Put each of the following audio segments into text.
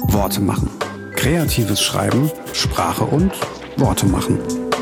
Worte machen. Kreatives Schreiben, Sprache und Worte machen.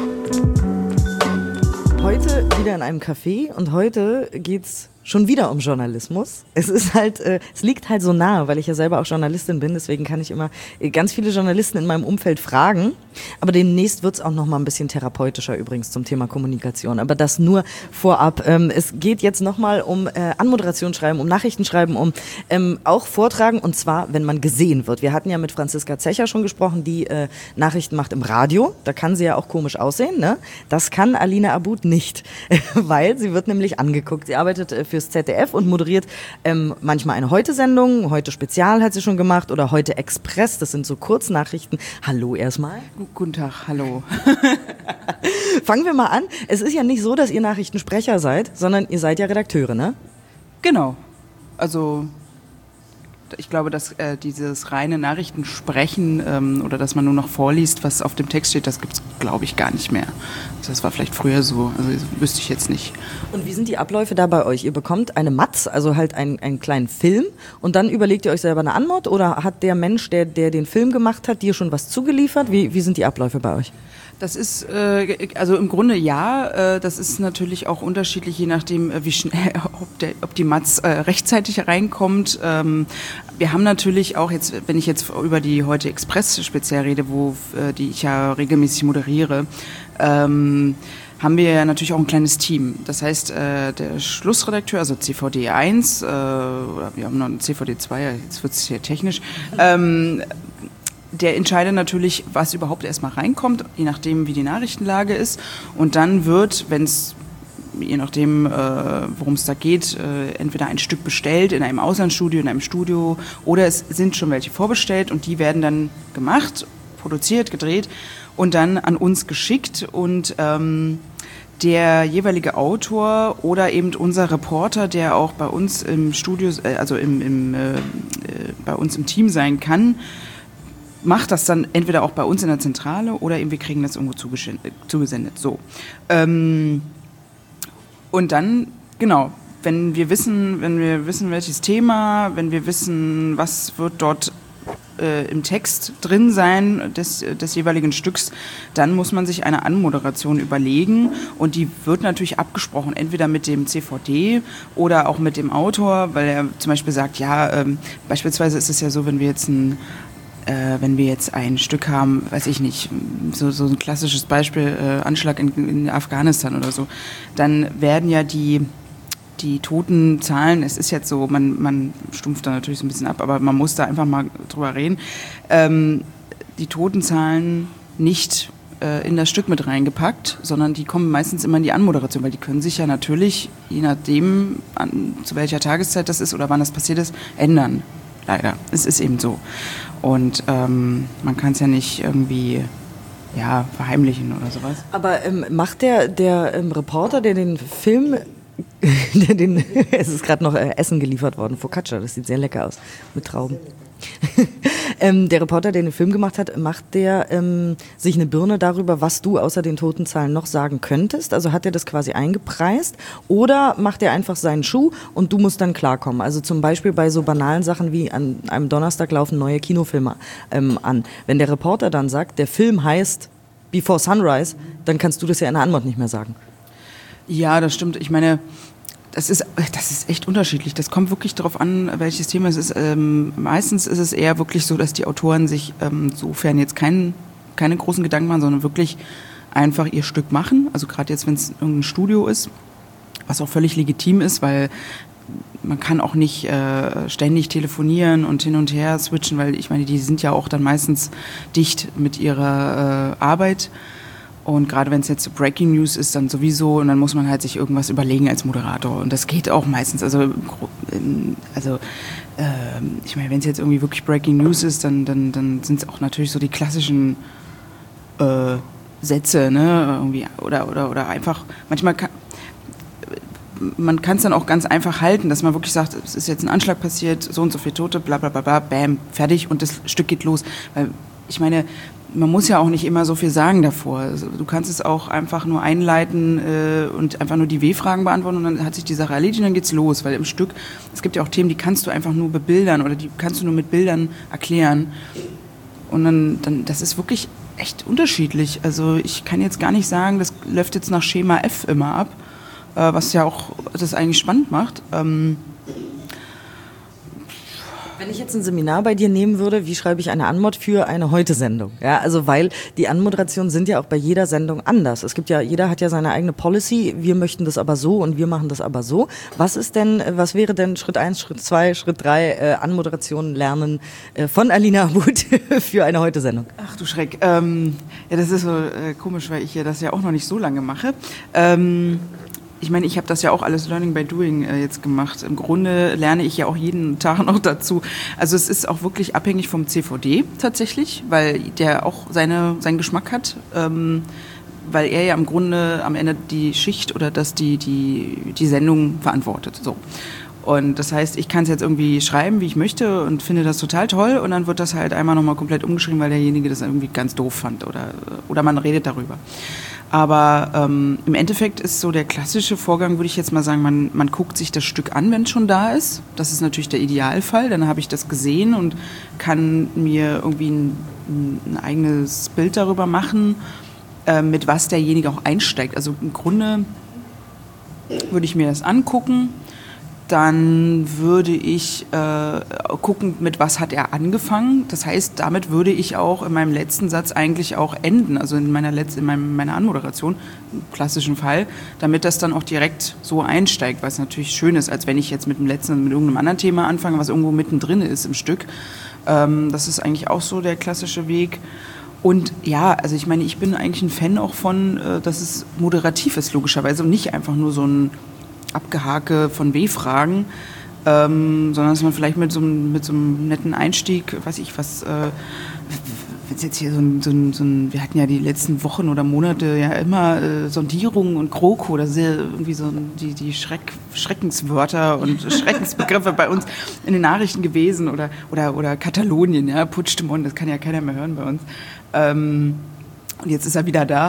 Heute wieder in einem Café und heute geht's schon wieder um Journalismus. Es liegt halt so nahe, weil ich ja selber auch Journalistin bin, deswegen kann ich immer ganz viele Journalisten in meinem Umfeld fragen. Aber demnächst wird's auch noch mal ein bisschen therapeutischer übrigens zum Thema Kommunikation. Aber das nur vorab. Es geht jetzt noch mal um Anmoderation schreiben, um Nachrichten schreiben, um auch Vortragen und zwar, wenn man gesehen wird. Wir hatten ja mit Franziska Zecher schon gesprochen, die Nachrichten macht im Radio. Da kann sie ja auch komisch aussehen, ne? Das kann Alina Abud nicht, weil sie wird nämlich angeguckt. Sie arbeitet fürs ZDF und moderiert manchmal eine Heute-Sendung. Heute Spezial hat sie schon gemacht oder Heute Express. Das sind so Kurznachrichten. Hallo erstmal. Guten Tag, hallo. Fangen wir mal an. Es ist ja nicht so, dass ihr Nachrichtensprecher seid, sondern ihr seid ja Redakteure, ne? Genau. Also ich glaube, dass dieses reine Nachrichtensprechen oder dass man nur noch vorliest, was auf dem Text steht, das gibt es, glaube ich, gar nicht mehr. Das war vielleicht früher so, also wüsste ich jetzt nicht. Und wie sind die Abläufe da bei euch? Ihr bekommt eine Matz, also halt einen kleinen Film und dann überlegt ihr euch selber eine Anmod oder hat der Mensch, der den Film gemacht hat, dir schon was zugeliefert? Wie sind die Abläufe bei euch? Das ist, also im Grunde ja, das ist natürlich auch unterschiedlich, je nachdem, wie schnell, ob die Matz rechtzeitig reinkommt. Wir haben natürlich auch jetzt, wenn ich jetzt über die Heute Express speziell rede, die ich ja regelmäßig moderiere, haben wir ja natürlich auch ein kleines Team. Das heißt, der Schlussredakteur, also CVD 1, oder wir haben noch einen CVD 2, jetzt wird es hier technisch, der entscheidet natürlich, was überhaupt erstmal reinkommt, je nachdem, wie die Nachrichtenlage ist. Und dann wird, wenn es, je nachdem, worum es da geht, entweder ein Stück bestellt in einem Auslandsstudio, in einem Studio, oder es sind schon welche vorbestellt und die werden dann gemacht, produziert, gedreht und dann an uns geschickt. Und der jeweilige Autor oder eben unser Reporter, der auch bei uns im Studio, also bei uns im Team sein kann, macht das dann entweder auch bei uns in der Zentrale oder eben wir kriegen das irgendwo zugesendet. So. Und dann, genau, wenn wir wissen, welches Thema, wenn wir wissen, was wird dort im Text drin sein des jeweiligen Stücks, dann muss man sich eine Anmoderation überlegen und die wird natürlich abgesprochen, entweder mit dem CVD oder auch mit dem Autor, weil er zum Beispiel sagt, ja, beispielsweise ist es ja so, wenn wir jetzt ein Stück haben, weiß ich nicht, so ein klassisches Beispiel, Anschlag in Afghanistan oder so, dann werden ja die Totenzahlen, es ist jetzt so, man stumpft da natürlich so ein bisschen ab, aber man muss da einfach mal drüber reden, die Totenzahlen nicht in das Stück mit reingepackt, sondern die kommen meistens immer in die Anmoderation, weil die können sich ja natürlich, je nachdem, zu welcher Tageszeit das ist oder wann das passiert ist, ändern. Leider, es ist eben so. Und man kann es ja nicht irgendwie verheimlichen oder sowas. Aber macht der Reporter, der den Film, es ist gerade noch Essen geliefert worden, Focaccia, das sieht sehr lecker aus, mit Trauben. Der Reporter, der den Film gemacht hat, macht der sich eine Birne darüber, was du außer den Totenzahlen noch sagen könntest? Also hat er das quasi eingepreist? Oder macht er einfach seinen Schuh und du musst dann klarkommen? Also zum Beispiel bei so banalen Sachen wie an einem Donnerstag laufen neue Kinofilme an. Wenn der Reporter dann sagt, der Film heißt Before Sunrise, dann kannst du das ja in der Antwort nicht mehr sagen. Ja, das stimmt. Ich meine, das ist echt unterschiedlich. Das kommt wirklich darauf an, welches Thema es ist. Meistens ist es eher wirklich so, dass die Autoren sich sofern jetzt keine großen Gedanken machen, sondern wirklich einfach ihr Stück machen. Also gerade jetzt, wenn es irgendein Studio ist, was auch völlig legitim ist, weil man kann auch nicht ständig telefonieren und hin und her switchen, weil ich meine, die sind ja auch dann meistens dicht mit ihrer Arbeit. Und gerade wenn es jetzt so Breaking News ist, dann sowieso. Und dann muss man halt sich irgendwas überlegen als Moderator. Und das geht auch meistens. Ich meine, wenn es jetzt irgendwie wirklich Breaking News ist, dann sind es auch natürlich so die klassischen Sätze, ne? Irgendwie, oder einfach, manchmal man kann es dann auch ganz einfach halten, dass man wirklich sagt, es ist jetzt ein Anschlag passiert, so und so viele Tote, bla bla bla bla, bam, fertig und das Stück geht los. Weil ich meine, man muss ja auch nicht immer so viel sagen davor. Also, du kannst es auch einfach nur einleiten und einfach nur die W-Fragen beantworten und dann hat sich die Sache erledigt und dann geht's los. Weil im Stück, es gibt ja auch Themen, die kannst du einfach nur bebildern oder die kannst du nur mit Bildern erklären. Und dann das ist wirklich echt unterschiedlich. Also ich kann jetzt gar nicht sagen, das läuft jetzt nach Schema F immer ab, was ja auch das eigentlich spannend macht. Wenn ich jetzt ein Seminar bei dir nehmen würde, wie schreibe ich eine Anmod für eine Heute-Sendung? Ja, also weil die Anmoderationen sind ja auch bei jeder Sendung anders. Es gibt ja, jeder hat ja seine eigene Policy. Wir möchten das aber so und wir machen das aber so. Was wäre denn Schritt 1, Schritt 2, Schritt 3 Anmoderationen lernen von Alina Abud für eine Heute-Sendung? Ach du Schreck. Ja, das ist so komisch, weil ich ja das ja auch noch nicht so lange mache. Ich meine, ich habe das ja auch alles Learning by Doing jetzt gemacht. Im Grunde lerne ich ja auch jeden Tag noch dazu. Also es ist auch wirklich abhängig vom CVD tatsächlich, weil der auch seinen Geschmack hat, weil er ja im Grunde am Ende die Schicht oder die Sendung verantwortet. So. Und das heißt, ich kann es jetzt irgendwie schreiben, wie ich möchte und finde das total toll und dann wird das halt einmal nochmal komplett umgeschrieben, weil derjenige das irgendwie ganz doof fand oder man redet darüber. Aber im Endeffekt ist so der klassische Vorgang, würde ich jetzt mal sagen, man guckt sich das Stück an, wenn es schon da ist. Das ist natürlich der Idealfall. Dann habe ich das gesehen und kann mir irgendwie ein eigenes Bild darüber machen, mit was derjenige auch einsteigt. Also im Grunde würde ich mir das angucken. Dann würde ich gucken, mit was hat er angefangen. Das heißt, damit würde ich auch in meinem letzten Satz eigentlich auch enden, also in meiner Anmoderation, im klassischen Fall, damit das dann auch direkt so einsteigt, was natürlich schön ist, als wenn ich jetzt mit irgendeinem anderen Thema anfange, was irgendwo mittendrin ist im Stück. Das ist eigentlich auch so der klassische Weg. Und ja, also ich meine, ich bin eigentlich ein Fan auch von, dass es moderativ ist, logischerweise, und nicht einfach nur so ein Abgehake von W-Fragen, sondern dass man vielleicht mit so einem netten Einstieg, weiß ich was, wenn es jetzt hier wir hatten ja die letzten Wochen oder Monate ja immer Sondierung und GroKo, das ist ja irgendwie so die Schreckenswörter und Schreckensbegriffe bei uns in den Nachrichten gewesen oder Katalonien, ja, Puigdemont, das kann ja keiner mehr hören bei uns. Und jetzt ist er wieder da.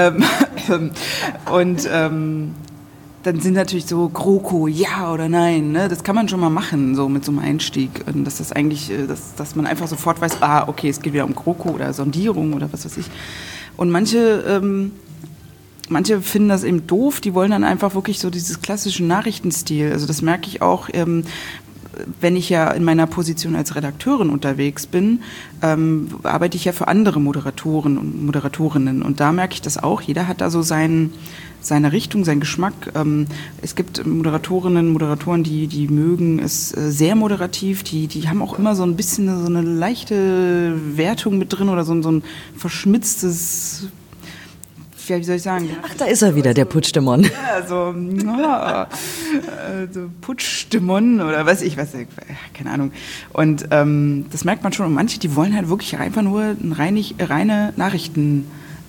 Dann sind natürlich so GroKo, ja oder nein, ne? Das kann man schon mal machen, so mit so einem Einstieg. Und dass das eigentlich, dass man einfach sofort weiß, okay, es geht wieder um GroKo oder Sondierung oder was weiß ich. Und manche finden das eben doof, die wollen dann einfach wirklich so dieses klassische Nachrichtenstil. Also das merke ich auch, wenn ich ja in meiner Position als Redakteurin unterwegs bin, arbeite ich ja für andere Moderatoren und Moderatorinnen. Und da merke ich das auch. Jeder hat da so seine Richtung, seinen Geschmack. Es gibt Moderatorinnen und Moderatoren, die mögen es sehr moderativ. Die haben auch immer so ein bisschen so eine leichte Wertung mit drin oder so ein verschmitztes, wie soll ich sagen? Ach, da ist er wieder, der Puigdemont. Ja, so Puigdemont oder keine Ahnung. Und das merkt man schon. Und manche, die wollen halt wirklich einfach nur reine Nachrichten.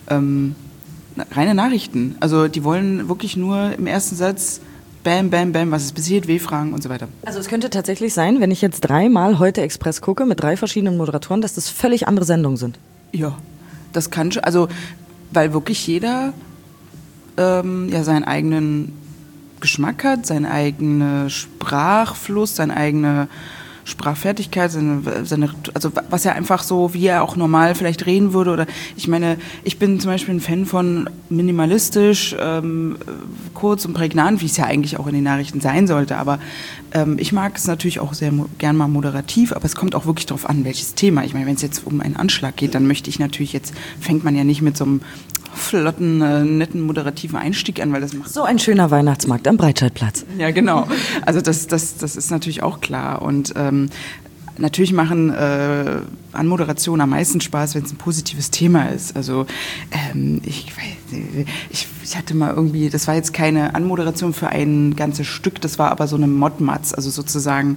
Also die wollen wirklich nur im ersten Satz Bam, Bam, Bam, was ist passiert, W-Fragen und so weiter. Also es könnte tatsächlich sein, wenn ich jetzt 3-mal Heute Express gucke mit 3 verschiedenen Moderatoren, dass das völlig andere Sendungen sind. Ja, das kann schon. Also weil wirklich jeder seinen eigenen Geschmack hat, seinen eigenen Sprachfluss, seine eigene Sprachfertigkeit, also was er einfach so, wie er auch normal vielleicht reden würde. Oder ich meine, ich bin zum Beispiel ein Fan von minimalistisch, kurz und prägnant, wie es ja eigentlich auch in den Nachrichten sein sollte. Aber ich mag es natürlich auch sehr gern mal moderativ, aber es kommt auch wirklich darauf an, welches Thema. Ich meine, wenn es jetzt um einen Anschlag geht, dann möchte ich natürlich fängt man ja nicht mit so einem flotten, netten, moderativen Einstieg an, weil das macht... So ein schöner Weihnachtsmarkt am Breitscheidplatz. Ja, genau. Also das ist natürlich auch klar. Und natürlich machen Anmoderationen am meisten Spaß, wenn es ein positives Thema ist. Also ich hatte mal irgendwie, das war jetzt keine Anmoderation für ein ganzes Stück, das war aber so eine Modmatz, also sozusagen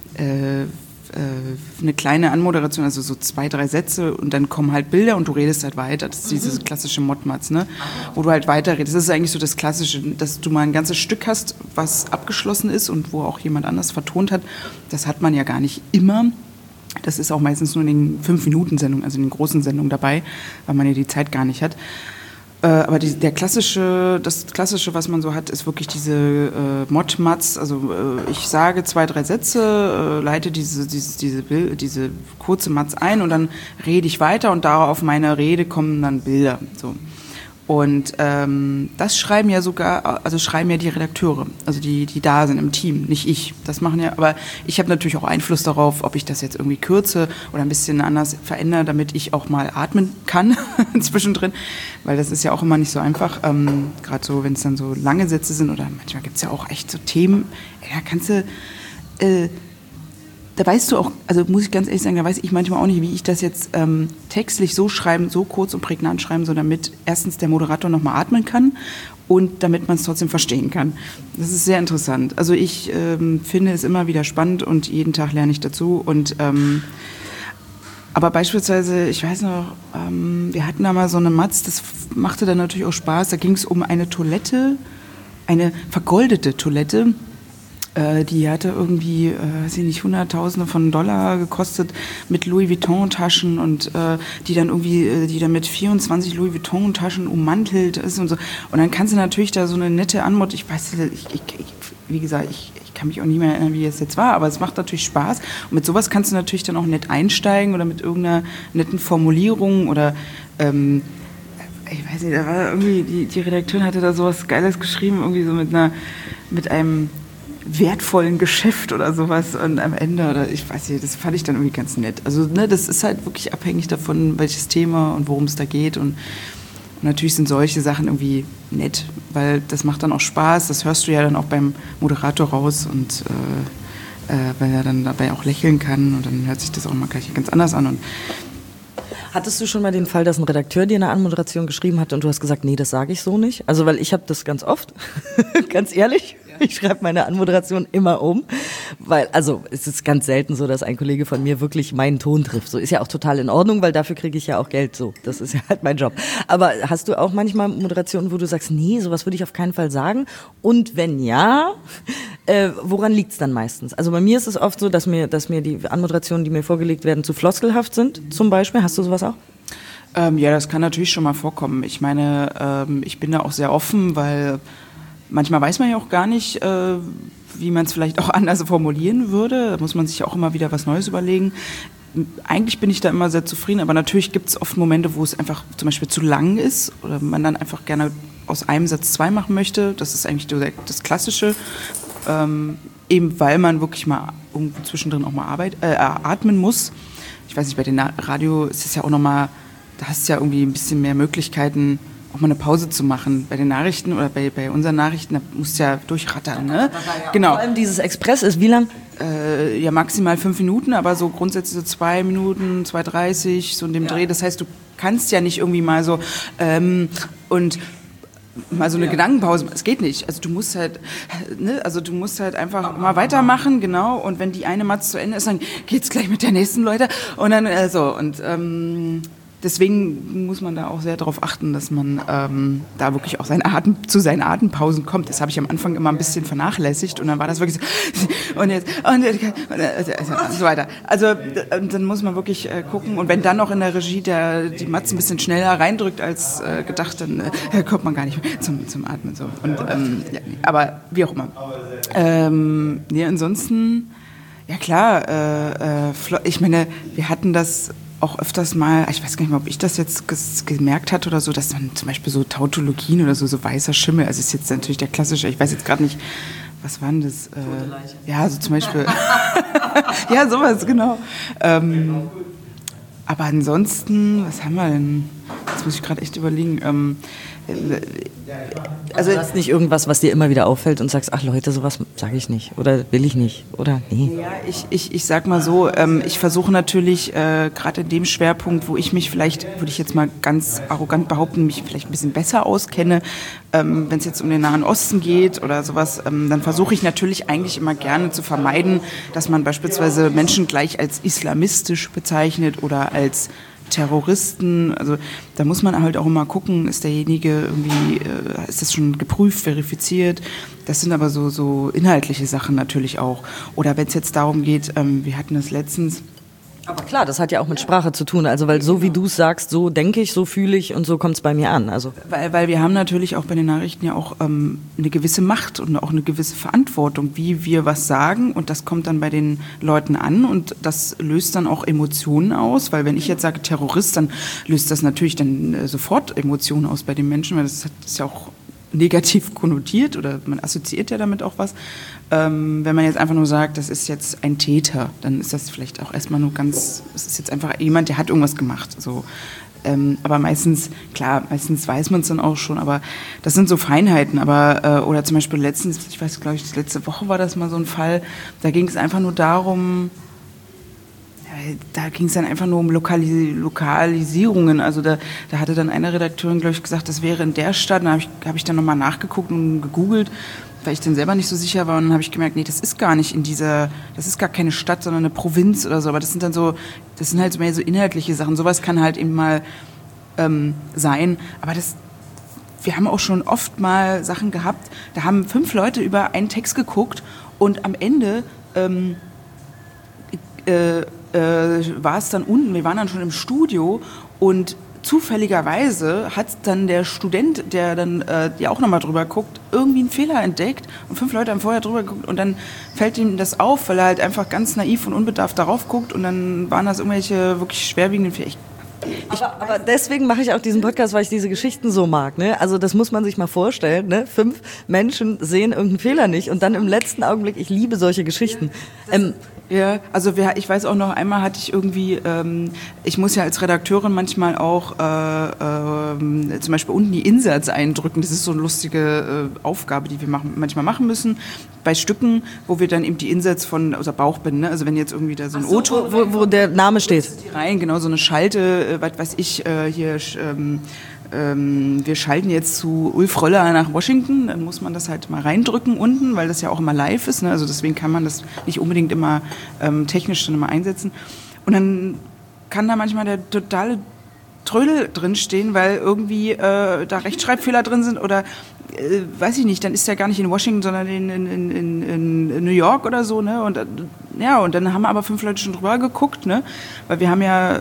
eine kleine Anmoderation, also so 2, 3 Sätze und dann kommen halt Bilder und du redest halt weiter. Das ist diese klassische Modmatz, ne? Wo du halt weiterredest. Das ist eigentlich so das Klassische, dass du mal ein ganzes Stück hast, was abgeschlossen ist und wo auch jemand anders vertont hat. Das hat man ja gar nicht immer. Das ist auch meistens nur in den 5-Minuten-Sendungen, also in den großen Sendungen dabei, weil man ja die Zeit gar nicht hat. Aber das Klassische, was man so hat, ist wirklich diese Mod-Mats. Also ich sage 2, 3 Sätze, leite diese kurze Mats ein und dann rede ich weiter und darauf meine Rede kommen dann Bilder. So. Und das schreiben ja die Redakteure, also die da sind im Team, nicht ich. Das machen ja, aber ich habe natürlich auch Einfluss darauf, ob ich das jetzt irgendwie kürze oder ein bisschen anders verändere, damit ich auch mal atmen kann zwischendrin, weil das ist ja auch immer nicht so einfach, gerade so, wenn es dann so lange Sätze sind oder manchmal gibt es ja auch echt so Themen, da kannst du, da weißt du auch, also muss ich ganz ehrlich sagen, da weiß ich manchmal auch nicht, wie ich das jetzt textlich so schreiben, so kurz und prägnant schreiben, so damit erstens der Moderator nochmal atmen kann und damit man es trotzdem verstehen kann. Das ist sehr interessant. Also ich finde es immer wieder spannend und jeden Tag lerne ich dazu. Und aber beispielsweise, ich weiß noch, wir hatten da mal so eine Matz, das machte dann natürlich auch Spaß. Da ging es um eine Toilette, eine vergoldete Toilette. Die hatte irgendwie, weiß ich nicht, Hunderttausende von Dollar gekostet mit Louis Vuitton-Taschen und die dann mit 24 Louis Vuitton-Taschen ummantelt ist und so. Und dann kannst du natürlich da so eine nette Anmut, wie gesagt, ich kann mich auch nicht mehr erinnern, wie es jetzt war, aber es macht natürlich Spaß. Und mit sowas kannst du natürlich dann auch nett einsteigen oder mit irgendeiner netten Formulierung oder ich weiß nicht, da war irgendwie, die Redakteurin hatte da sowas Geiles geschrieben, irgendwie so mit einem wertvollen Geschäft oder sowas und am Ende, oder ich weiß nicht, das fand ich dann irgendwie ganz nett. Also das ist halt wirklich abhängig davon, welches Thema und worum es da geht und natürlich sind solche Sachen irgendwie nett, weil das macht dann auch Spaß, das hörst du ja dann auch beim Moderator raus und weil er dann dabei auch lächeln kann und dann hört sich das auch mal gleich ganz anders an. Und hattest du schon mal den Fall, dass ein Redakteur dir eine Anmoderation geschrieben hat und du hast gesagt, nee, das sage ich so nicht? Also weil ich habe das ganz oft, ganz ehrlich. Ich schreibe meine Anmoderation immer um, weil, also es ist ganz selten so, dass ein Kollege von mir wirklich meinen Ton trifft. So ist ja auch total in Ordnung, weil dafür kriege ich ja auch Geld. So, das ist ja halt mein Job. Aber hast du auch manchmal Moderationen, wo du sagst, nee, sowas würde ich auf keinen Fall sagen? Und wenn ja, woran liegt's dann meistens? Also bei mir ist es oft so, dass mir die Anmoderationen, die mir vorgelegt werden, zu floskelhaft sind, zum Beispiel. Hast du sowas auch? Ja, das kann natürlich schon mal vorkommen. Ich meine, ich bin da auch sehr offen, weil manchmal weiß man ja auch gar nicht, wie man es vielleicht auch anders formulieren würde. Da muss man sich auch immer wieder was Neues überlegen. Eigentlich bin ich da immer sehr zufrieden, aber natürlich gibt es oft Momente, wo es einfach zum Beispiel zu lang ist oder man dann einfach gerne aus einem Satz 2 machen möchte. Das ist eigentlich das Klassische, eben weil man wirklich mal irgendwo zwischendrin auch mal atmen muss. Ich weiß nicht, bei den Radio ist es ja auch nochmal, da hast du ja irgendwie ein bisschen mehr Möglichkeiten, auch mal eine Pause zu machen. Bei den Nachrichten oder bei unseren Nachrichten, da musst du ja durchrattern, ne? Genau. Vor allem dieses Express ist wie lang? Ja, maximal 5 Minuten, aber so grundsätzlich so 2 Minuten, 2,30, so in dem Dreh. Das heißt, du kannst ja nicht irgendwie mal so und mal so eine Gedankenpause, es geht nicht. Also du musst halt, einfach mal weitermachen, genau. Und wenn die eine Matz zu Ende ist, dann geht's gleich mit der nächsten, Leute. Und dann deswegen muss man da auch sehr darauf achten, dass man da wirklich auch zu seinen Atempausen kommt. Das habe ich am Anfang immer ein bisschen vernachlässigt und dann war das wirklich so und so weiter. Also dann muss man wirklich gucken und wenn dann noch in der Regie die Matz ein bisschen schneller reindrückt als gedacht, dann kommt man gar nicht mehr zum Atmen. So. Und, aber wie auch immer. Ansonsten, ja klar, ich meine, wir hatten das auch öfters mal, ich weiß gar nicht mehr, ob ich das jetzt gemerkt hatte oder so, dass man zum Beispiel so Tautologien oder so weißer Schimmel, also ist jetzt natürlich der klassische, ich weiß jetzt gerade nicht, was war denn das? Ja, so zum Beispiel, ja, sowas, genau. Aber ansonsten, was haben wir denn? Jetzt muss ich gerade echt überlegen. Also du hast nicht irgendwas, was dir immer wieder auffällt und sagst, ach Leute, sowas sage ich nicht oder will ich nicht oder nee. Ja, ich sag mal so, ich versuche natürlich gerade in dem Schwerpunkt, wo ich mich vielleicht, würde ich jetzt mal ganz arrogant behaupten, mich vielleicht ein bisschen besser auskenne, wenn es jetzt um den Nahen Osten geht oder sowas, dann versuche ich natürlich eigentlich immer gerne zu vermeiden, dass man beispielsweise Menschen gleich als islamistisch bezeichnet oder als Terroristen, also da muss man halt auch immer gucken, ist derjenige irgendwie, ist das schon geprüft, verifiziert, das sind aber so inhaltliche Sachen natürlich auch. Oder wenn es jetzt darum geht, wir hatten das letztens, Aber klar, das hat ja auch mit Sprache zu tun. Also weil so wie du es sagst, so denke ich, so fühle ich und so kommt es bei mir an. Also Weil wir haben natürlich auch bei den Nachrichten ja auch eine gewisse Macht und auch eine gewisse Verantwortung, wie wir was sagen, und das kommt dann bei den Leuten an und das löst dann auch Emotionen aus, weil wenn ich jetzt sage Terrorist, dann löst das natürlich dann sofort Emotionen aus bei den Menschen, weil das ist ja auch negativ konnotiert oder man assoziiert ja damit auch was. Wenn man jetzt einfach nur sagt, das ist jetzt ein Täter, dann ist das vielleicht auch erstmal nur es ist jetzt einfach jemand, der hat irgendwas gemacht. So. Aber meistens weiß man es dann auch schon, aber das sind so Feinheiten. Aber, oder zum Beispiel letztens, ich weiß, glaube ich, letzte Woche war das mal so ein Fall, da ging es einfach nur darum, da ging es dann einfach nur um Lokalisierungen. Also da hatte dann eine Redakteurin, glaube ich, gesagt, das wäre in der Stadt. Da hab ich dann nochmal nachgeguckt und gegoogelt, weil ich dann selber nicht so sicher war. Und dann habe ich gemerkt, nee, das ist gar nicht das ist gar keine Stadt, sondern eine Provinz oder so. Aber das sind halt mehr so inhaltliche Sachen. Sowas kann halt eben mal sein. Aber wir haben auch schon oft mal Sachen gehabt, da haben 5 Leute über einen Text geguckt und am Ende war es dann unten, wir waren dann schon im Studio und zufälligerweise hat dann der Student, der dann ja auch nochmal drüber guckt, irgendwie einen Fehler entdeckt und 5 Leute haben vorher drüber geguckt und dann fällt ihm das auf, weil er halt einfach ganz naiv und unbedarft darauf guckt und dann waren das irgendwelche wirklich schwerwiegenden Fehler. Aber deswegen mache ich auch diesen Podcast, weil ich diese Geschichten so mag. Ne? Also das muss man sich mal vorstellen. Ne? 5 Menschen sehen irgendeinen Fehler nicht und dann im letzten Augenblick, ich liebe solche Geschichten. Ja, also ich weiß auch noch, einmal hatte ich irgendwie, ich muss ja als Redakteurin manchmal auch zum Beispiel unten die Inserts eindrücken. Das ist so eine lustige Aufgabe, die wir manchmal machen müssen. Bei Stücken, wo wir dann eben die Inserts also Bauchbinden, ne? Also wenn jetzt irgendwie da so ein O-Ton... Wo der Name steht. Rein, genau, so eine Schalte, was weiß ich, hier... wir schalten jetzt zu Ulf Röller nach Washington, dann muss man das halt mal reindrücken unten, weil das ja auch immer live ist, ne? Also deswegen kann man das nicht unbedingt immer technisch dann immer einsetzen. Und dann kann da manchmal der totale Trödel drinstehen, weil irgendwie da Rechtschreibfehler drin sind oder weiß ich nicht, dann ist der gar nicht in Washington, sondern in New York oder so, ne? Und ja, und dann haben aber 5 Leute schon drüber geguckt, ne? Weil wir haben ja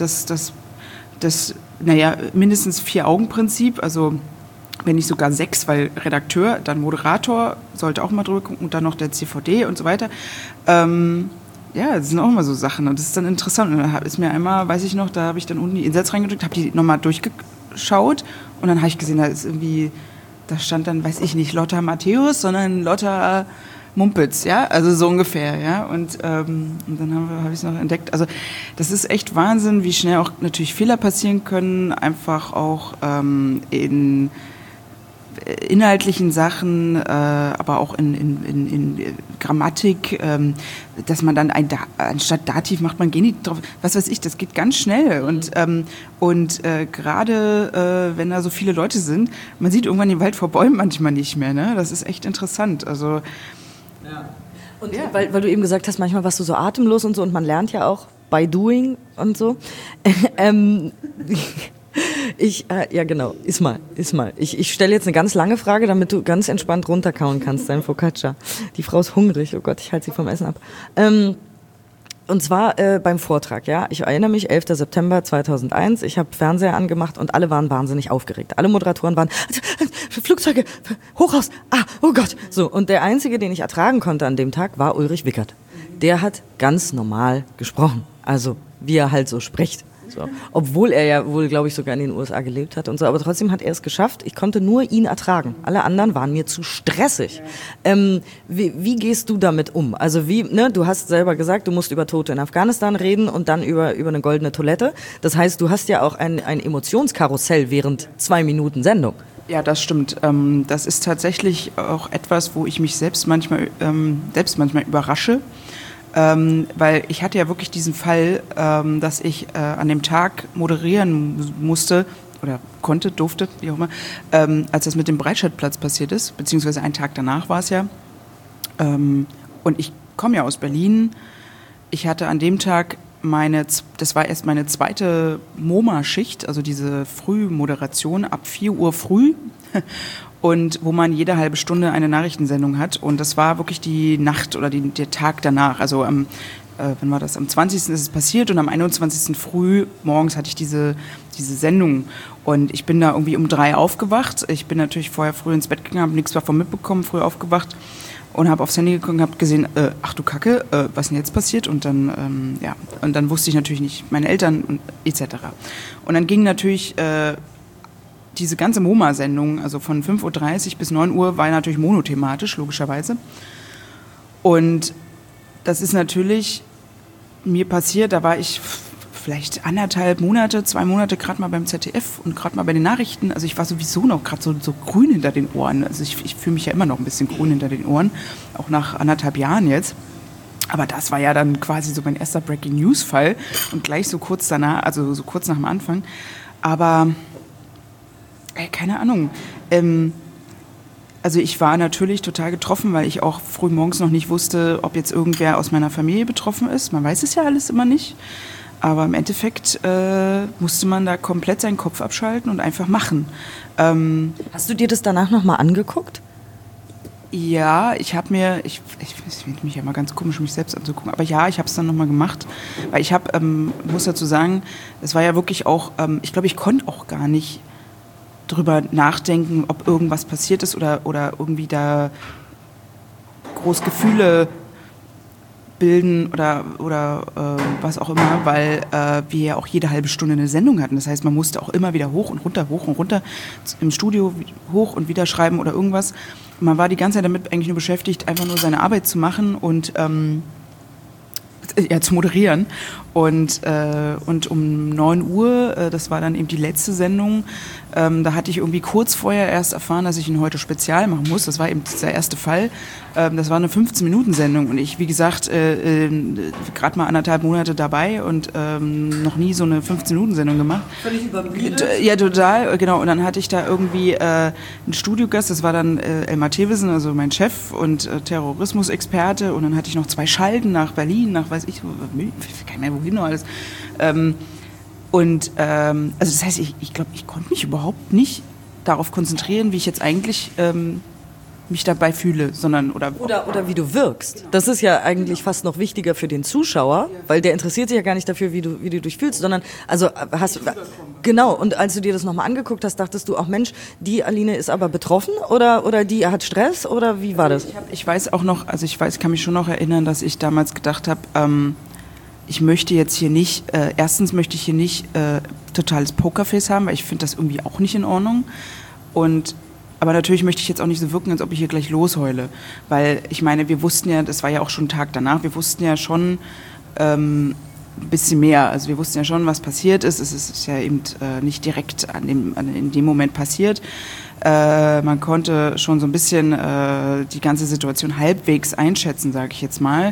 mindestens 4-Augen-Prinzip, also wenn nicht sogar 6, weil Redakteur, dann Moderator, sollte auch mal drüber gucken und dann noch der CVD und so weiter. Ja, das sind auch immer so Sachen und das ist dann interessant. Und dann ist mir einmal, weiß ich noch, da habe ich dann unten die Inserts reingedrückt, habe die nochmal durchgeschaut und dann habe ich gesehen, da stand dann, weiß ich nicht, Lothar Matthäus, sondern Lothar Mumpitz, ja, also so ungefähr, ja, und dann habe ich es noch entdeckt. Also das ist echt Wahnsinn, wie schnell auch natürlich Fehler passieren können, einfach auch in inhaltlichen Sachen, aber auch in Grammatik, dass man dann anstatt Dativ macht man Genitiv drauf, was weiß ich, das geht ganz schnell und gerade wenn da so viele Leute sind, man sieht irgendwann den Wald vor Bäumen manchmal nicht mehr, ne? Das ist echt interessant, also ja. Und ja. Weil du eben gesagt hast, manchmal warst du so atemlos und so und man lernt ja auch by doing und so. Ja genau, iss mal. Ich stelle jetzt eine ganz lange Frage, damit du ganz entspannt runterkauen kannst, dein Focaccia. Die Frau ist hungrig, oh Gott, ich halte sie vom Essen ab. Und zwar beim Vortrag, ja. Ich erinnere mich, 11. September 2001, ich habe Fernseher angemacht und alle waren wahnsinnig aufgeregt. Alle Moderatoren waren, Flugzeuge, Hochhaus, oh Gott. So, und der Einzige, den ich ertragen konnte an dem Tag, war Ulrich Wickert. Der hat ganz normal gesprochen, also wie er halt so spricht. So. Obwohl er ja wohl, glaube ich, sogar in den USA gelebt hat und so, aber trotzdem hat er es geschafft. Ich konnte nur ihn ertragen. Alle anderen waren mir zu stressig. Wie gehst du damit um? Also du hast selber gesagt, du musst über Tote in Afghanistan reden und dann über eine goldene Toilette. Das heißt, du hast ja auch ein Emotionskarussell während 2 Minuten Sendung. Ja, das stimmt. Das ist tatsächlich auch etwas, wo ich mich selbst manchmal überrasche. Weil ich hatte ja wirklich diesen Fall, dass ich an dem Tag moderieren musste oder konnte, durfte, wie auch immer, als das mit dem Breitscheidplatz passiert ist, beziehungsweise einen Tag danach war es ja. Und ich komme ja aus Berlin. Ich hatte an dem Tag das war erst meine zweite MoMA-Schicht, also diese Frühmoderation ab 4 Uhr früh. Und wo man jede halbe Stunde eine Nachrichtensendung hat. Und das war wirklich die Nacht oder der Tag danach. Also wann war das? Am 20. ist es passiert und am 21. früh morgens hatte ich diese Sendung. Und ich bin da irgendwie um 3 aufgewacht. Ich bin natürlich vorher früh ins Bett gegangen, habe nichts davon mitbekommen, früh aufgewacht und habe aufs Handy geguckt und habe gesehen, ach du Kacke, was ist denn jetzt passiert? Und dann, und dann wusste ich natürlich nicht, meine Eltern und etc. Und dann ging natürlich diese ganze MoMA-Sendung, also von 5:30 Uhr bis 9 Uhr, war natürlich monothematisch, logischerweise. Und das ist natürlich mir passiert, da war ich vielleicht 1,5 Monate, 2 Monate gerade mal beim ZDF und gerade mal bei den Nachrichten. Also ich war sowieso noch gerade so grün hinter den Ohren. Also ich fühle mich ja immer noch ein bisschen grün hinter den Ohren, auch nach 1,5 Jahren jetzt. Aber das war ja dann quasi so mein erster Breaking-News-Fall und gleich so kurz danach, also so kurz nach dem Anfang. Aber, keine Ahnung, also ich war natürlich total getroffen, weil ich auch früh morgens noch nicht wusste, ob jetzt irgendwer aus meiner Familie betroffen ist. Man weiß es ja alles immer nicht. Aber im Endeffekt musste man da komplett seinen Kopf abschalten und einfach machen. Hast du dir das danach nochmal angeguckt? Ja, ich finde mich ja mal ganz komisch, mich selbst anzugucken. Aber ja, ich habe es dann nochmal gemacht. Weil ich habe, muss dazu sagen, es war ja wirklich auch, ich glaube, ich konnte auch gar nicht drüber nachdenken, ob irgendwas passiert ist oder irgendwie da groß Gefühle bilden oder was auch immer, weil wir ja auch jede halbe Stunde eine Sendung hatten. Das heißt, man musste auch immer wieder hoch und runter im Studio hoch und wieder schreiben oder irgendwas. Und man war die ganze Zeit damit eigentlich nur beschäftigt, einfach nur seine Arbeit zu machen und zu moderieren. Und um 9 Uhr, das war dann eben die letzte Sendung, da hatte ich irgendwie kurz vorher erst erfahren, dass ich ihn heute spezial machen muss. Das war eben der erste Fall. Das war eine 15-Minuten-Sendung und ich, wie gesagt, gerade mal 1,5 Monate dabei und noch nie so eine 15-Minuten-Sendung gemacht. Völlig übermüdet? Ja, total, genau. Und dann hatte ich da irgendwie einen Studiogast, das war dann Elmar Thewissen, also mein Chef und Terrorismusexperte. Und dann hatte ich noch 2 Schalten nach Berlin, nach weiß ich, kein mehr wohin noch alles. Also das heißt, ich glaube, ich konnte mich überhaupt nicht darauf konzentrieren, wie ich jetzt eigentlich mich dabei fühle, sondern oder wie du wirkst. Das ist ja eigentlich fast noch wichtiger für den Zuschauer, weil der interessiert sich ja gar nicht dafür, wie du dich fühlst, sondern genau. Und als du dir das nochmal angeguckt hast, dachtest du auch, Mensch, die Aline ist aber betroffen oder die hat Stress oder wie war das? Ich weiß auch noch, also ich kann mich schon noch erinnern, dass ich damals gedacht habe, ich möchte jetzt hier nicht, erstens möchte ich hier nicht totales Pokerface haben, weil ich finde das irgendwie auch nicht in Ordnung. Aber natürlich möchte ich jetzt auch nicht so wirken, als ob ich hier gleich losheule. Weil ich meine, wir wussten ja, das war ja auch schon ein Tag danach, wir wussten ja schon ein bisschen mehr. Also wir wussten ja schon, was passiert ist. Es ist ja eben nicht direkt in dem Moment passiert. Man konnte schon so ein bisschen die ganze Situation halbwegs einschätzen, sage ich jetzt mal.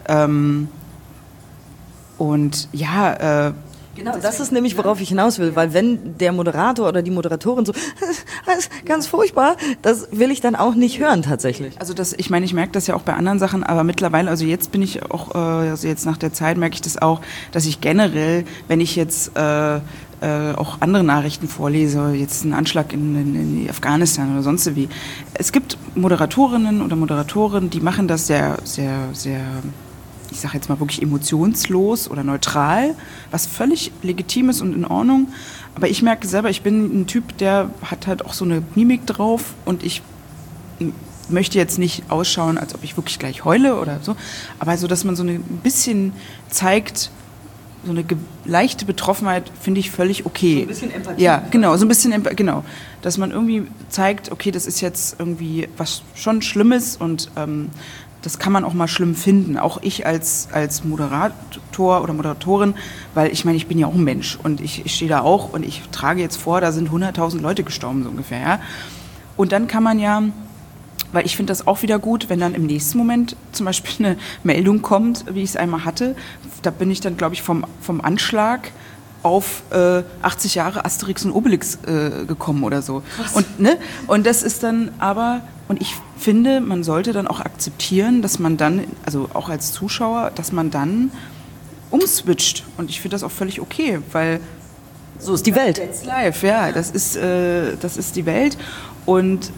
Und ja, genau, das ist nämlich, worauf ich hinaus will, weil wenn der Moderator oder die Moderatorin so, das ist ganz furchtbar, das will ich dann auch nicht hören tatsächlich. Also ich meine, ich merke das ja auch bei anderen Sachen, aber mittlerweile, also jetzt bin ich auch, also jetzt nach der Zeit merke ich das auch, dass ich generell, wenn ich jetzt auch andere Nachrichten vorlese, jetzt einen Anschlag in Afghanistan oder sonst wie, es gibt Moderatorinnen oder Moderatoren, die machen das sehr, sehr, sehr, ich sage jetzt mal wirklich emotionslos oder neutral, was völlig legitim ist und in Ordnung. Aber ich merke selber, ich bin ein Typ, der hat halt auch so eine Mimik drauf und ich möchte jetzt nicht ausschauen, als ob ich wirklich gleich heule oder so, aber so, dass man so ein bisschen zeigt, so eine leichte Betroffenheit finde ich völlig okay. So ein bisschen Empathie. Ja, genau, so ein bisschen genau. Dass man irgendwie zeigt, okay, das ist jetzt irgendwie was schon Schlimmes und das kann man auch mal schlimm finden. Auch ich als Moderator oder Moderatorin, weil ich meine, ich bin ja auch ein Mensch und ich stehe da auch und ich trage jetzt vor, da sind 100.000 Leute gestorben so ungefähr. Ja? Und dann kann man ja, weil ich finde das auch wieder gut, wenn dann im nächsten Moment zum Beispiel eine Meldung kommt, wie ich es einmal hatte, da bin ich dann, glaube ich, vom Anschlag auf 80 Jahre Asterix und Obelix gekommen oder so. Und das ist dann aber, und ich finde, man sollte dann auch akzeptieren, dass man dann, also auch als Zuschauer, dass man dann umswitcht. Und ich finde das auch völlig okay, weil so ist die Welt. It's live, ja, das ist die Welt. Und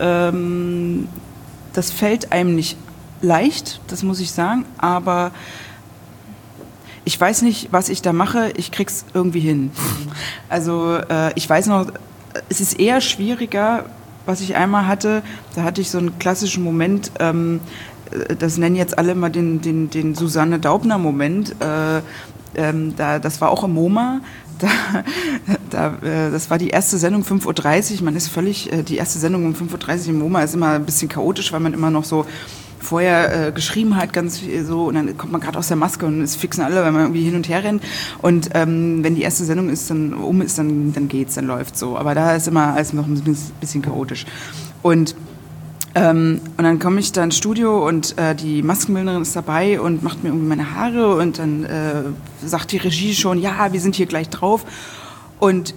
das fällt einem nicht leicht, das muss ich sagen, aber ich weiß nicht, was ich da mache, ich krieg's irgendwie hin. Also ich weiß noch, es ist eher schwieriger, was ich einmal hatte, da hatte ich so einen klassischen Das nennen jetzt alle mal den Susanne Daubner-Moment. Das war auch im MoMA. Das war die erste Sendung 5:30 Uhr. Man ist völlig, die erste Sendung um 5:30 Uhr im MoMA ist immer ein bisschen chaotisch, weil man immer noch so vorher geschrieben hat, ganz viel so, und dann kommt man gerade aus der Maske und es fixen alle, weil man irgendwie hin und her rennt. Und wenn die erste Sendung dann geht's, dann läuft's so. Aber da ist immer alles noch ein bisschen chaotisch. Und dann komme ich da ins Studio und die Maskenbildnerin ist dabei und macht mir irgendwie meine Haare und dann sagt die Regie schon, ja, wir sind hier gleich drauf. Und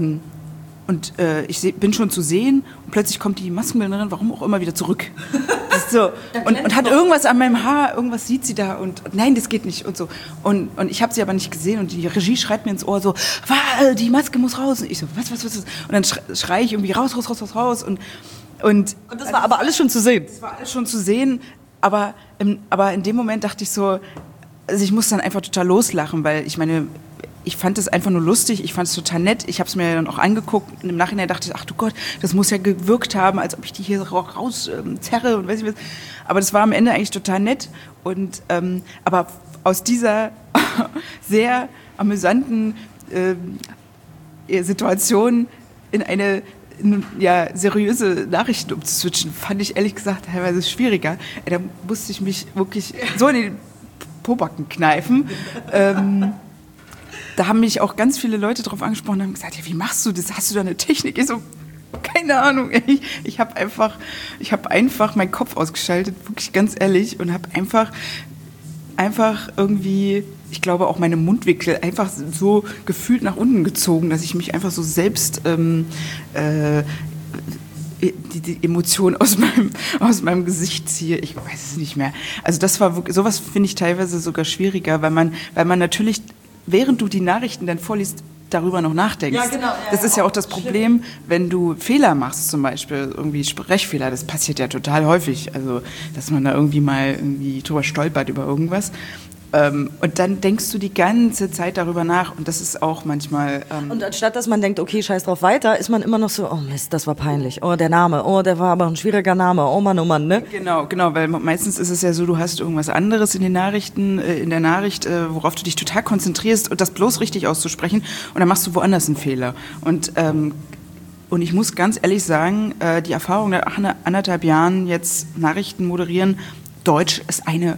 ich bin schon zu sehen und plötzlich kommt die Maskenbildnerin, warum auch immer, wieder zurück. So. Und hat irgendwas an meinem Haar, irgendwas sieht sie da und nein, das geht nicht und so. Und ich habe sie aber nicht gesehen und die Regie schreit mir ins Ohr so, die Maske muss raus. Und ich so, was? Und dann schreie ich irgendwie raus. Und das war aber alles schon zu sehen? Das war alles schon zu sehen, aber in dem Moment dachte ich so, also ich muss dann einfach total loslachen, weil ich meine, ich fand es einfach nur lustig, ich fand es total nett, ich habe es mir dann auch angeguckt und im Nachhinein dachte ich, ach du Gott, das muss ja gewirkt haben, als ob ich die hier raus zerre und weiß ich was. Aber das war am Ende eigentlich total nett und aber aus dieser sehr amüsanten Situation in eine seriöse Nachrichten umzuswitchen, fand ich ehrlich gesagt teilweise schwieriger. Da musste ich mich wirklich so in den Pobacken kneifen. Da haben mich auch ganz viele Leute drauf angesprochen und haben gesagt, ja, wie machst du das? Hast du da eine Technik? Ich so, keine Ahnung. Ich habe einfach meinen Kopf ausgeschaltet, wirklich ganz ehrlich, und habe einfach irgendwie, ich glaube auch meine Mundwinkel einfach so gefühlt nach unten gezogen, dass ich mich einfach so selbst die Emotionen aus meinem Gesicht ziehe. Ich weiß es nicht mehr. Also das war wirklich, sowas finde ich teilweise sogar schwieriger, weil man natürlich, während du die Nachrichten dann vorliest, darüber noch nachdenkst. Ja, genau. Das ist ja auch das Problem, wenn du Fehler machst, zum Beispiel irgendwie Sprechfehler, das passiert ja total häufig, also dass man da irgendwie drüber stolpert über irgendwas. Und dann denkst du die ganze Zeit darüber nach und das ist auch manchmal... Und anstatt, dass man denkt, okay, scheiß drauf weiter, ist man immer noch so, oh Mist, das war peinlich, oh, der Name, oh, der war aber ein schwieriger Name, oh Mann, ne? Genau, weil meistens ist es ja so, du hast irgendwas anderes in den Nachrichten, in der Nachricht, worauf du dich total konzentrierst und das bloß richtig auszusprechen und dann machst du woanders einen Fehler. Und ich muss ganz ehrlich sagen, die Erfahrung nach 1,5 Jahren jetzt Nachrichten moderieren, Deutsch ist ein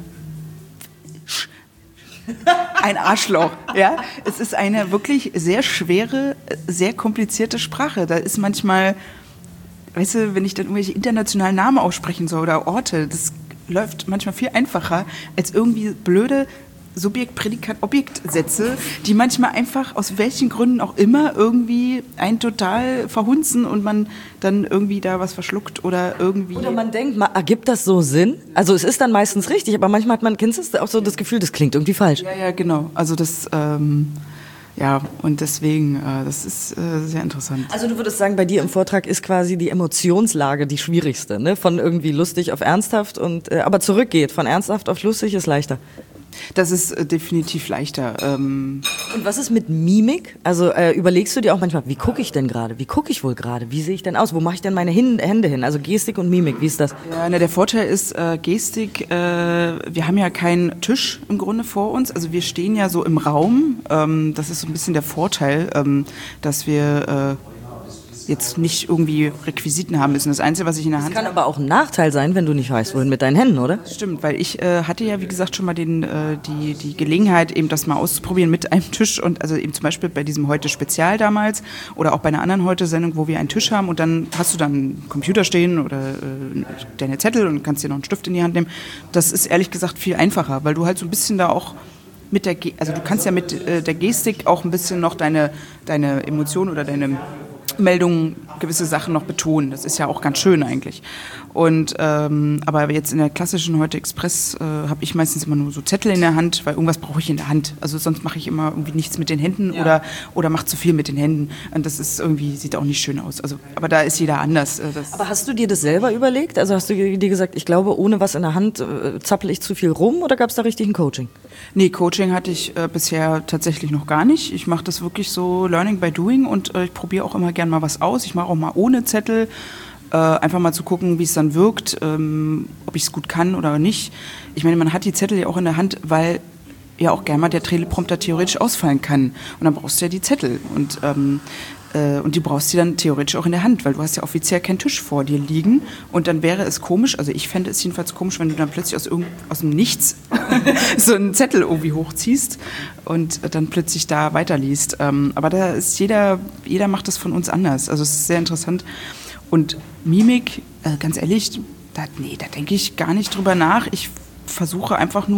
Arschloch, ja. Es ist eine wirklich sehr schwere, sehr komplizierte Sprache. Da ist manchmal, weißt du, wenn ich dann irgendwelche internationalen Namen aussprechen soll oder Orte, das läuft manchmal viel einfacher als irgendwie blöde Subjekt, Prädikat, Objektsätze, die manchmal einfach aus welchen Gründen auch immer irgendwie einen total verhunzen und man dann irgendwie da was verschluckt oder irgendwie... Oder man denkt, ergibt das so Sinn? Also es ist dann meistens richtig, aber manchmal hat man, kennst du auch so das Gefühl, das klingt irgendwie falsch. Ja, genau. Also das... und deswegen, das ist sehr interessant. Also du würdest sagen, bei dir im Vortrag ist quasi die Emotionslage die schwierigste, ne? Von irgendwie lustig auf ernsthaft und aber zurückgeht, von ernsthaft auf lustig ist leichter. Das ist definitiv leichter. Und was ist mit Mimik? Also überlegst du dir auch manchmal, wie gucke ich denn gerade? Wie gucke ich wohl gerade? Wie sehe ich denn aus? Wo mache ich denn meine Hände hin? Also Gestik und Mimik, wie ist das? Ja, der Vorteil ist Gestik, wir haben ja keinen Tisch im Grunde vor uns, also wir stehen ja so im Raum. Das ist so ein bisschen der Vorteil, dass wir jetzt nicht irgendwie Requisiten haben müssen. Das Einzige, was ich in der Hand habe... Das kann aber auch ein Nachteil sein, wenn du nicht weißt, wohin mit deinen Händen, oder? Stimmt, weil ich hatte ja, wie gesagt, schon mal die Gelegenheit, eben das mal auszuprobieren mit einem Tisch und also eben zum Beispiel bei diesem Heute-Spezial damals oder auch bei einer anderen Heute-Sendung, wo wir einen Tisch haben und dann hast du dann einen Computer stehen oder deine Zettel und kannst dir noch einen Stift in die Hand nehmen. Das ist ehrlich gesagt viel einfacher, weil du halt so ein bisschen da auch also du kannst ja mit der Gestik auch ein bisschen noch deine Emotionen oder deine Meldungen gewisse Sachen noch betonen. Das ist ja auch ganz schön eigentlich. Und aber jetzt in der klassischen Heute Express habe ich meistens immer nur so Zettel in der Hand, weil irgendwas brauche ich in der Hand. Also sonst mache ich immer irgendwie nichts mit den Händen oder mache zu viel mit den Händen. Und das ist irgendwie, sieht auch nicht schön aus. Also, aber da ist jeder anders. Aber hast du dir das selber überlegt? Also hast du dir gesagt, ich glaube, ohne was in der Hand zappel ich zu viel rum, oder gab es da richtig ein Coaching? Nee, Coaching hatte ich bisher tatsächlich noch gar nicht. Ich mache das wirklich so Learning by Doing und ich probiere auch immer gern mal was aus. Ich mache auch mal ohne Zettel, einfach mal zu gucken, wie es dann wirkt, ob ich es gut kann oder nicht. Ich meine, man hat die Zettel ja auch in der Hand, weil ja auch gerne mal der Teleprompter theoretisch ausfallen kann. Und dann brauchst du ja die Zettel und die brauchst du dann theoretisch auch in der Hand, weil du hast ja offiziell keinen Tisch vor dir liegen. Und dann wäre es komisch, also ich fände es jedenfalls komisch, wenn du dann plötzlich aus dem Nichts so einen Zettel irgendwie hochziehst und dann plötzlich da weiterliest. Aber da ist jeder macht das von uns anders. Also es ist sehr interessant. Und Mimik, ganz ehrlich, da denke ich gar nicht drüber nach. Ich versuche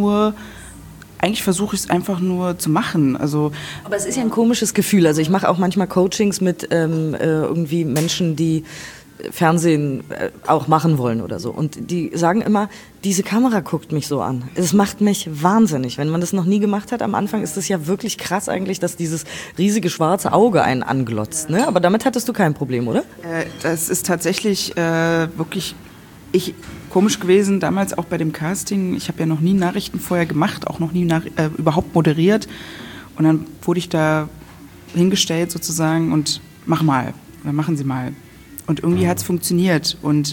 es einfach nur zu machen. Also, aber es ist ja ein komisches Gefühl. Also ich mache auch manchmal Coachings mit irgendwie Menschen, die Fernsehen auch machen wollen oder so. Und die sagen immer, diese Kamera guckt mich so an. Es macht mich wahnsinnig. Wenn man das noch nie gemacht hat, am Anfang ist es ja wirklich krass eigentlich, dass dieses riesige schwarze Auge einen anglotzt. Ne? Aber damit hattest du kein Problem, oder? Das ist tatsächlich wirklich komisch gewesen, damals auch bei dem Casting. Ich habe ja noch nie Nachrichten vorher gemacht, auch noch nie überhaupt moderiert. Und dann wurde ich da hingestellt sozusagen und mach mal, oder machen Sie mal. Und irgendwie hat es funktioniert. Und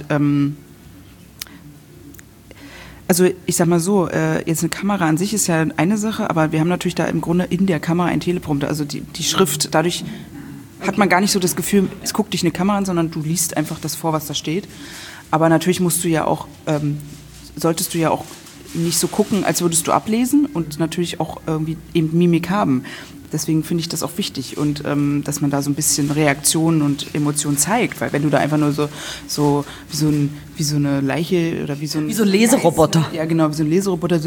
also ich sag mal so, jetzt eine Kamera an sich ist ja eine Sache, aber wir haben natürlich da im Grunde in der Kamera einen Teleprompter, also die Schrift. Dadurch hat man gar nicht so das Gefühl, es guckt dich eine Kamera an, sondern du liest einfach das vor, was da steht. Aber natürlich solltest du ja auch nicht so gucken, als würdest du ablesen und natürlich auch irgendwie eben Mimik haben. Deswegen finde ich das auch wichtig und dass man da so ein bisschen Reaktionen und Emotionen zeigt, weil wenn du da einfach nur so wie so eine Leiche oder wie so ein Leseroboter. Ja, genau, wie so ein Leseroboter,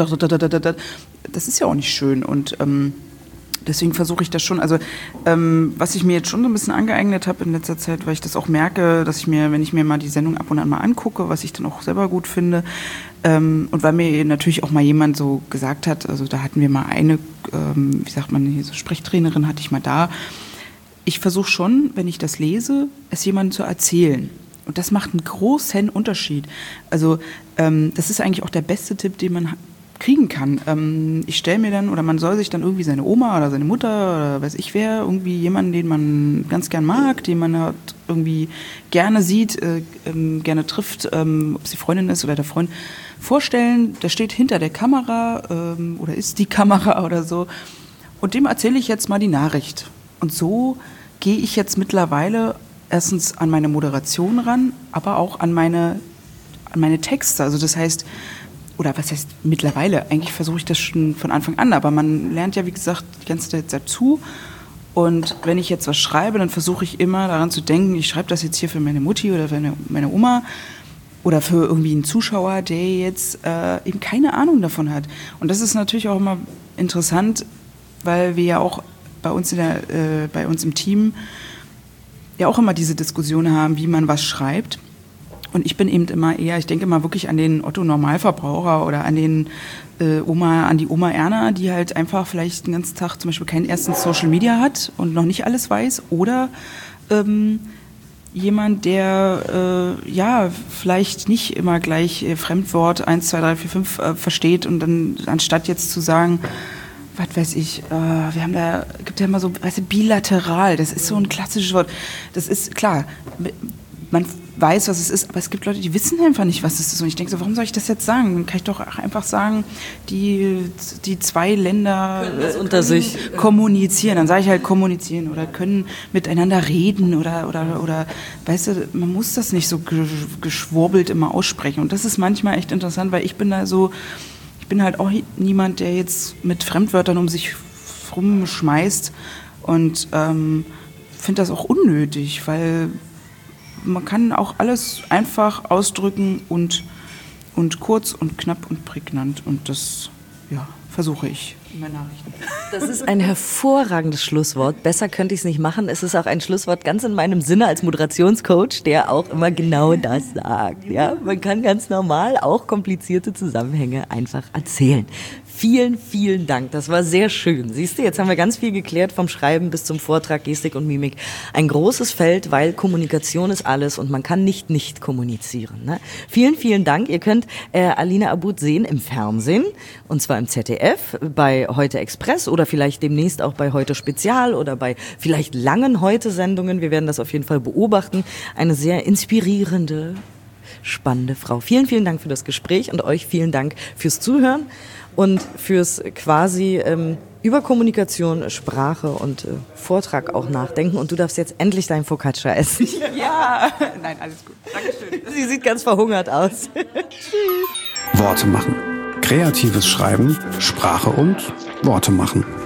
das ist ja auch nicht schön und deswegen versuche ich das schon, also was ich mir jetzt schon so ein bisschen angeeignet habe in letzter Zeit, weil ich das auch merke, dass wenn ich mir mal die Sendung ab und an mal angucke, was ich dann auch selber gut finde und weil mir natürlich auch mal jemand so gesagt hat, also da hatten wir mal eine, wie sagt man hier, so Sprechtrainerin hatte ich mal da, ich versuche schon, wenn ich das lese, es jemandem zu erzählen. Und das macht einen großen Unterschied. Also das ist eigentlich auch der beste Tipp, den man kriegen kann. Ich stelle mir dann, oder man soll sich dann irgendwie seine Oma oder seine Mutter oder weiß ich wer, irgendwie jemanden, den man ganz gern mag, den man halt irgendwie gerne sieht, gerne trifft, ob es die Freundin ist oder der Freund, vorstellen, der steht hinter der Kamera oder ist die Kamera oder so und dem erzähle ich jetzt mal die Nachricht. Und so gehe ich jetzt mittlerweile erstens an meine Moderation ran, aber auch an meine Texte. Also das heißt, oder was heißt mittlerweile? Eigentlich versuche ich das schon von Anfang an, aber man lernt ja, wie gesagt, die ganze Zeit dazu. Und wenn ich jetzt was schreibe, dann versuche ich immer daran zu denken, ich schreibe das jetzt hier für meine Mutti oder für meine Oma oder für irgendwie einen Zuschauer, der jetzt eben keine Ahnung davon hat. Und das ist natürlich auch immer interessant, weil wir ja auch bei uns im Team ja auch immer diese Diskussion haben, wie man was schreibt. Und ich bin eben ich denke immer wirklich an den Otto-Normalverbraucher oder an die Oma Erna, die halt einfach vielleicht den ganzen Tag zum Beispiel keinen ersten Social Media hat und noch nicht alles weiß. Oder jemand, der vielleicht nicht immer gleich Fremdwort 1, 2, 3, 4, 5 versteht und dann anstatt jetzt zu sagen, was weiß ich, gibt ja immer so, weißt du, bilateral, das ist so ein klassisches Wort. Das ist klar, man weiß, was es ist, aber es gibt Leute, die wissen einfach nicht, was es ist. Und ich denke so, warum soll ich das jetzt sagen? Dann kann ich doch einfach sagen, die zwei Länder unter sich kommunizieren. Dann sage ich halt kommunizieren oder können miteinander reden oder weißt du, man muss das nicht so geschwurbelt immer aussprechen. Und das ist manchmal echt interessant, weil ich bin halt auch niemand, der jetzt mit Fremdwörtern um sich rumschmeißt und finde das auch unnötig, weil man kann auch alles einfach ausdrücken und kurz und knapp und prägnant und das versuche ich in meinen Nachrichten. Das ist ein hervorragendes Schlusswort. Besser könnte ich es nicht machen. Es ist auch ein Schlusswort ganz in meinem Sinne als Moderationscoach, der auch immer genau das sagt. Ja, man kann ganz normal auch komplizierte Zusammenhänge einfach erzählen. Vielen, vielen Dank. Das war sehr schön. Siehst du, jetzt haben wir ganz viel geklärt, vom Schreiben bis zum Vortrag, Gestik und Mimik. Ein großes Feld, weil Kommunikation ist alles und man kann nicht kommunizieren. Ne? Vielen, vielen Dank. Ihr könnt Alina Abud sehen im Fernsehen, und zwar im ZDF, bei Heute Express oder vielleicht demnächst auch bei Heute Spezial oder bei vielleicht langen Heute-Sendungen. Wir werden das auf jeden Fall beobachten. Eine sehr inspirierende, spannende Frau. Vielen, vielen Dank für das Gespräch und euch vielen Dank fürs Zuhören. Und fürs quasi über Kommunikation, Sprache und Vortrag auch nachdenken. Und du darfst jetzt endlich dein Focaccia essen. Ja, nein, alles gut. Dankeschön. Sie sieht ganz verhungert aus. Worte machen. Kreatives Schreiben, Sprache und Worte machen.